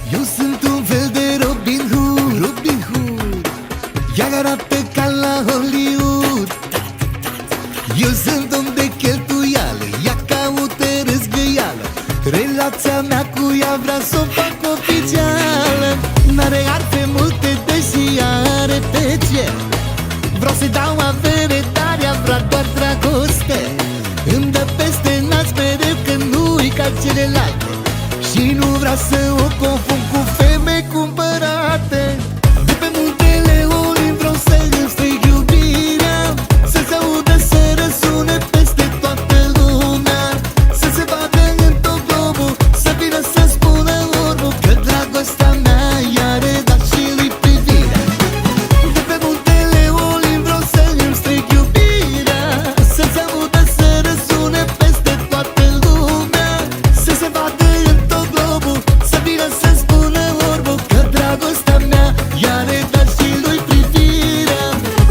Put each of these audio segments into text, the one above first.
Eu sunt un fel de Robin Hood, Robin Hood. Ea arată ca la Hollywood. Eu sunt om de cheltuială, ea caută răzgăială. Relația mea cu ea vrea să o fac oficială. N-are arfe multe, deși are pe cer. Vreau să-i dau avere, dar ea vrea doar dragoste. Îmi dă peste nas mereu că nu-i ca celelalte. Și nu vrea să o confund cu femei cumpărate. De pe muntele Olimp vreau să-mi strig iubirea, să se audă, să răsune peste toată lumea, să se vadă în tot globul, să vină să-mi spună orbul că dragostea mea i-a redat și lui privirea. De pe muntele Olimp vreau să-mi strig iubirea, să se audă, să răsune peste toată lumea, să se vadă în tot globul, să vină să-mi spună orbul că dragostea mea i-a redat și lui privirea.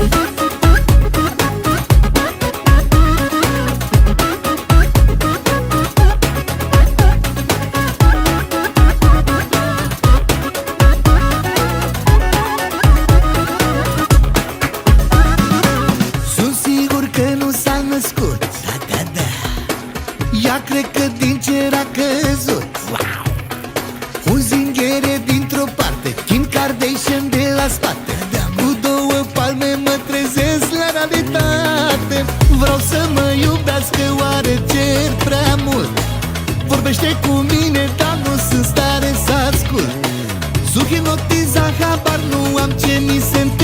Sunt sigur că nu s-a născut, da. Ea cred că din cer a căzut. Un zinghere dintr-o parte, Kim Kardashian de la spate. Cu două palme mă trezesc la realitate. Vreau să mă iubească, oare cer prea mult? Vorbește cu mine, dar nu sunt stare să ascult. Sunt hipnotizat, habar nu am ce mi se întâmplă.